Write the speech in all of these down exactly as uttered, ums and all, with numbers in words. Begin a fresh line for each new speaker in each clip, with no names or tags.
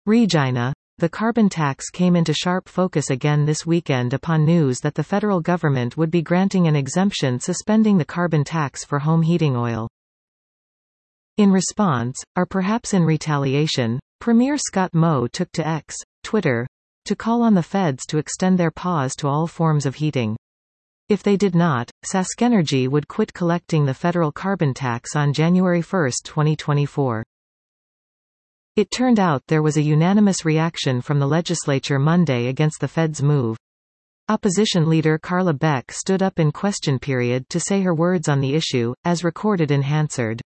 Regina. The carbon tax came into sharp focus again this weekend upon news that the federal government would be granting an exemption suspending the carbon tax for home heating oil. In response, or perhaps in retaliation, Premier Scott Moe took to X, Twitter, to call on the feds to extend their pause to all forms of heating. If they did not, SaskEnergy would quit collecting the federal carbon tax on January first, twenty twenty-four. It turned out there was a unanimous reaction from the legislature Monday against the feds' move. Opposition leader Carla Beck stood up in question period to say her words on the issue, as recorded in Hansard.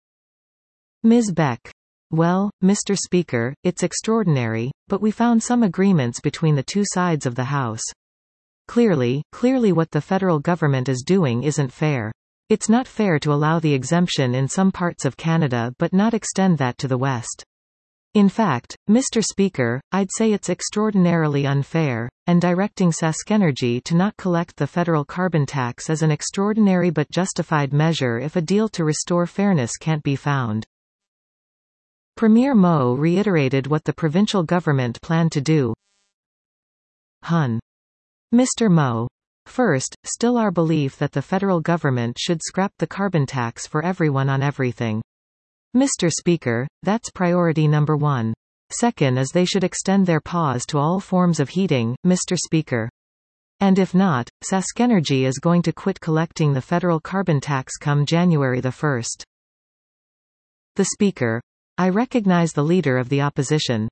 Miz Beck. Well, Mister Speaker, it's extraordinary, but we found some agreements between the two sides of the House. Clearly, clearly what the federal government is doing isn't fair. It's not fair to allow the exemption in some parts of Canada but not extend that to the West. In fact, Mister Speaker, I'd say it's extraordinarily unfair, and directing SaskEnergy to not collect the federal carbon tax is an extraordinary but justified measure if a deal to restore fairness can't be found. Premier Moe reiterated what the provincial government planned to do. Hun. Mister Moe. First, still our belief that the federal government should scrap the carbon tax for everyone on everything. Mister Speaker, that's priority number one. Second is they should extend their pause to all forms of heating, Mister Speaker. And if not, SaskEnergy is going to quit collecting the federal carbon tax come January the first. The Speaker. I recognize the Leader of the Opposition.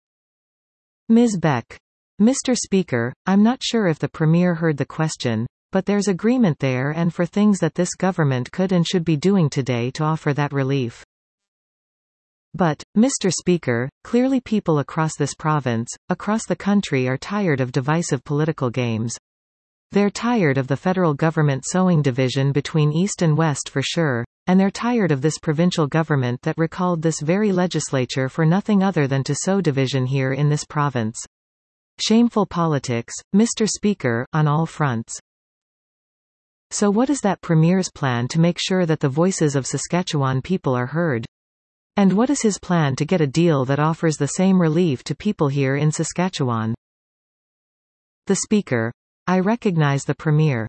Miz Beck. Mister Speaker, I'm not sure if the Premier heard the question, but there's agreement there and for things that this government could and should be doing today to offer that relief. But, Mister Speaker, clearly people across this province, across the country are tired of divisive political games. They're tired of the federal government sowing division between East and West for sure, and they're tired of this provincial government that recalled this very legislature for nothing other than to sow division here in this province. Shameful politics, Mister Speaker, on all fronts. So what is that Premier's plan to make sure that the voices of Saskatchewan people are heard? And what is his plan to get a deal that offers the same relief to people here in Saskatchewan? The Speaker. I recognize the Premier.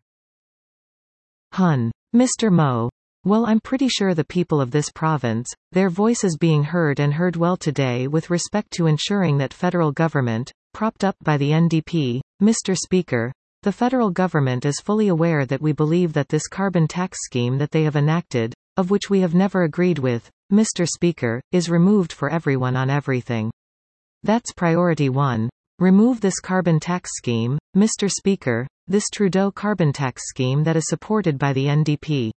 Hun. Mister Moe. Well, I'm pretty sure the people of this province, their voice is being heard and heard well today with respect to ensuring that federal government, propped up by the N D P, Mister Speaker, the federal government is fully aware that we believe that this carbon tax scheme that they have enacted, of which we have never agreed with, Mister Speaker, is removed for everyone on everything. That's priority one. Remove this carbon tax scheme, Mister Speaker, this Trudeau carbon tax scheme that is supported by the N D P.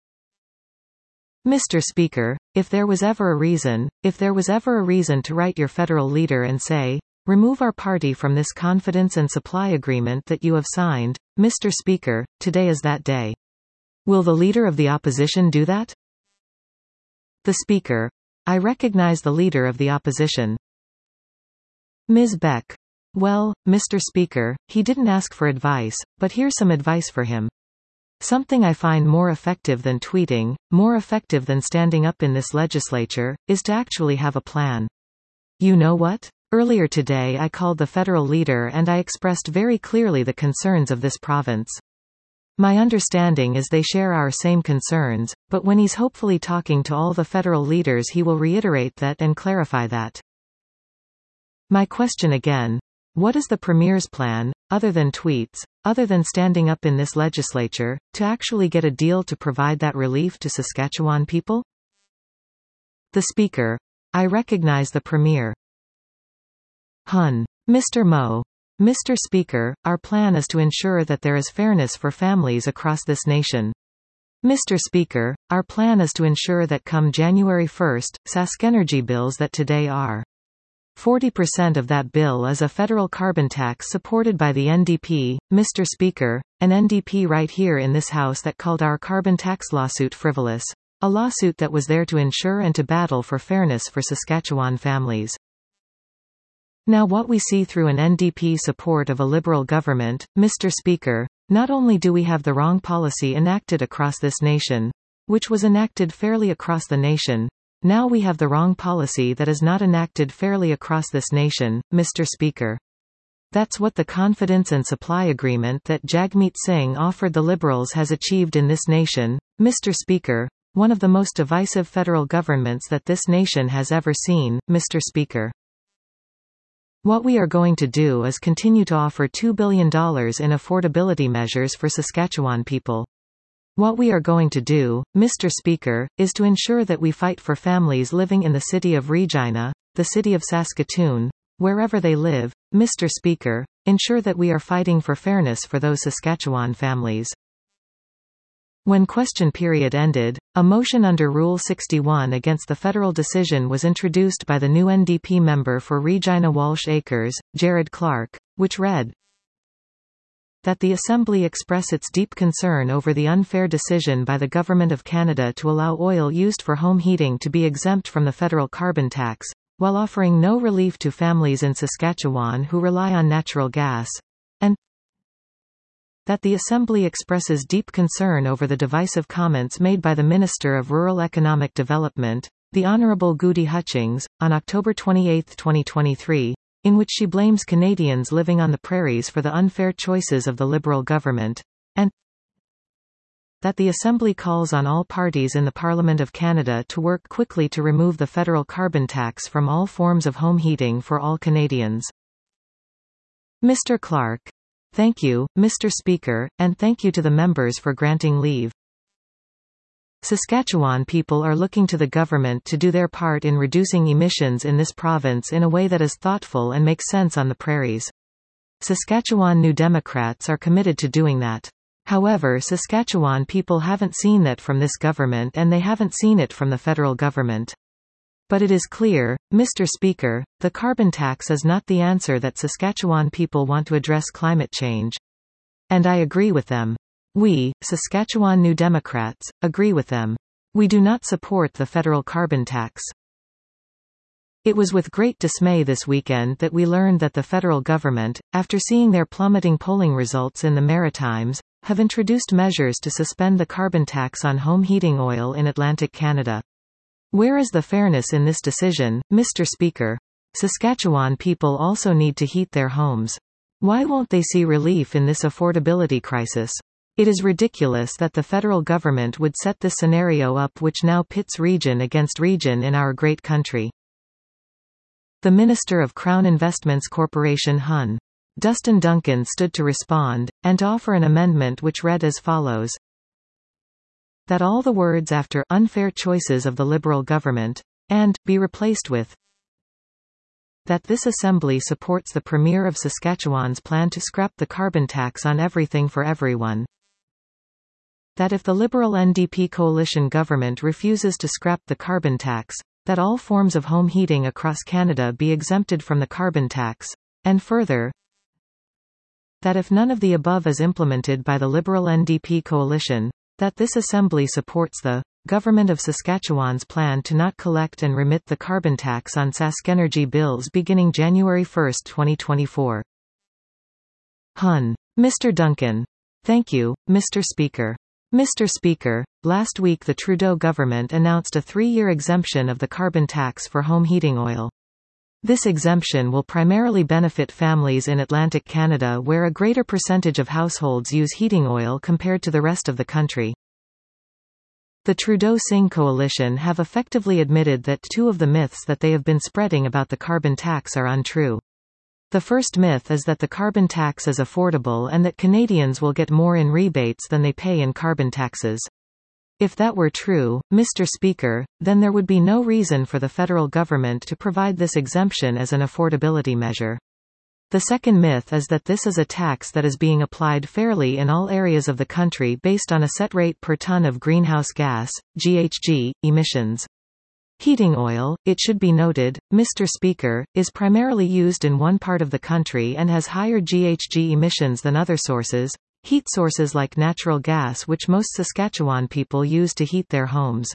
Mister Speaker, if there was ever a reason, if there was ever a reason to write your federal leader and say, remove our party from this confidence and supply agreement that you have signed, Mister Speaker, today is that day. Will the Leader of the Opposition do that? The Speaker. I recognize the Leader of the Opposition. Miz Beck. Well, Mister Speaker, he didn't ask for advice, but here's some advice for him. Something I find more effective than tweeting, more effective than standing up in this legislature, is to actually have a plan. You know what? Earlier today I called the federal leader and I expressed very clearly the concerns of this province. My understanding is they share our same concerns, but when he's hopefully talking to all the federal leaders he will reiterate that and clarify that. My question again. What is the Premier's plan, other than tweets, other than standing up in this legislature, to actually get a deal to provide that relief to Saskatchewan people? The Speaker. I recognize the Premier. Hun. Mister Moe. Mister Speaker, our plan is to ensure that there is fairness for families across this nation. Mister Speaker, our plan is to ensure that come January first, SaskEnergy bills that today are forty percent of that bill is a federal carbon tax supported by the N D P, Mister Speaker, an N D P right here in this House that called our carbon tax lawsuit frivolous, a lawsuit that was there to ensure and to battle for fairness for Saskatchewan families. Now what we see through an N D P support of a Liberal government, Mister Speaker, not only do we have the wrong policy enacted across this nation, which was enacted fairly across the nation, Now we have the wrong policy that is not enacted fairly across this nation, Mister Speaker. That's what the confidence and supply agreement that Jagmeet Singh offered the Liberals has achieved in this nation, Mister Speaker, one of the most divisive federal governments that this nation has ever seen, Mister Speaker. What we are going to do is continue to offer two billion dollars in affordability measures for Saskatchewan people. What we are going to do, Mister Speaker, is to ensure that we fight for families living in the city of Regina, the city of Saskatoon, wherever they live, Mister Speaker, ensure that we are fighting for fairness for those Saskatchewan families. When question period ended, a motion under Rule sixty-one against the federal decision was introduced by the new N D P member for Regina Walsh Acres, Jared Clark, which read, that the Assembly express its deep concern over the unfair decision by the Government of Canada to allow oil used for home heating to be exempt from the federal carbon tax, while offering no relief to families in Saskatchewan who rely on natural gas, and that the Assembly expresses deep concern over the divisive comments made by the Minister of Rural Economic Development, the Honourable Goody Hutchings, on October twenty-eighth twenty twenty-three, in which she blames Canadians living on the prairies for the unfair choices of the Liberal government, and that the Assembly calls on all parties in the Parliament of Canada to work quickly to remove the federal carbon tax from all forms of home heating for all Canadians. Mister Clark. Thank you, Mister Speaker, and thank you to the members for granting leave. Saskatchewan people are looking to the government to do their part in reducing emissions in this province in a way that is thoughtful and makes sense on the prairies. Saskatchewan New Democrats are committed to doing that. However, Saskatchewan people haven't seen that from this government, and they haven't seen it from the federal government. But it is clear, Mister Speaker, the carbon tax is not the answer that Saskatchewan people want to address climate change. And I agree with them. We, Saskatchewan New Democrats, agree with them. We do not support the federal carbon tax. It was with great dismay this weekend that we learned that the federal government, after seeing their plummeting polling results in the Maritimes, have introduced measures to suspend the carbon tax on home heating oil in Atlantic Canada. Where is the fairness in this decision, Mister Speaker? Saskatchewan people also need to heat their homes. Why won't they see relief in this affordability crisis? It is ridiculous that the federal government would set this scenario up, which now pits region against region in our great country. The Minister of Crown Investments Corporation Hun. Dustin Duncan stood to respond, and to offer an amendment which read as follows. That all the words after unfair choices of the Liberal government, and, be replaced with that this Assembly supports the Premier of Saskatchewan's plan to scrap the carbon tax on everything for everyone. That if the Liberal N D P coalition government refuses to scrap the carbon tax, that all forms of home heating across Canada be exempted from the carbon tax, and further, that if none of the above is implemented by the Liberal N D P coalition, that this Assembly supports the Government of Saskatchewan's plan to not collect and remit the carbon tax on SaskEnergy bills beginning January first twenty twenty-four. Hun. Mister Duncan. Thank you, Mister Speaker. Mister Speaker, last week the Trudeau government announced a three-year exemption of the carbon tax for home heating oil. This exemption will primarily benefit families in Atlantic Canada, where a greater percentage of households use heating oil compared to the rest of the country. The Trudeau-Singh coalition have effectively admitted that two of the myths that they have been spreading about the carbon tax are untrue. The first myth is that the carbon tax is affordable and that Canadians will get more in rebates than they pay in carbon taxes. If that were true, Mister Speaker, then there would be no reason for the federal government to provide this exemption as an affordability measure. The second myth is that this is a tax that is being applied fairly in all areas of the country based on a set rate per ton of greenhouse gas, G H G, emissions. Heating oil, it should be noted, Mister Speaker, is primarily used in one part of the country and has higher G H G emissions than other sources, heat sources like natural gas, which most Saskatchewan people use to heat their homes.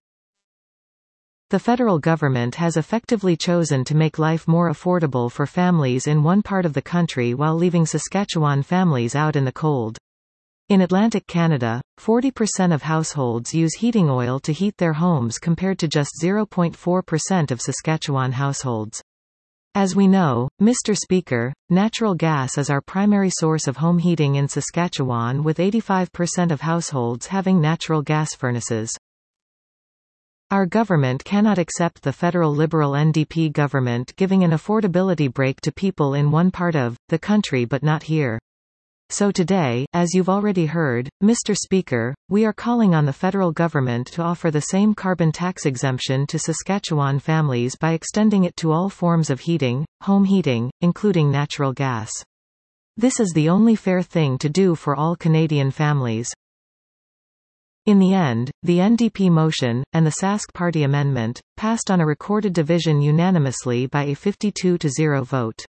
The federal government has effectively chosen to make life more affordable for families in one part of the country while leaving Saskatchewan families out in the cold. In Atlantic Canada, forty percent of households use heating oil to heat their homes compared to just zero point four percent of Saskatchewan households. As we know, Mister Speaker, natural gas is our primary source of home heating in Saskatchewan, with eighty-five percent of households having natural gas furnaces. Our government cannot accept the federal Liberal N D P government giving an affordability break to people in one part of the country but not here. So today, as you've already heard, Mister Speaker, we are calling on the federal government to offer the same carbon tax exemption to Saskatchewan families by extending it to all forms of heating, home heating, including natural gas. This is the only fair thing to do for all Canadian families. In the end, the N D P motion, and the Sask Party amendment, passed on a recorded division unanimously by a fifty-two to zero vote.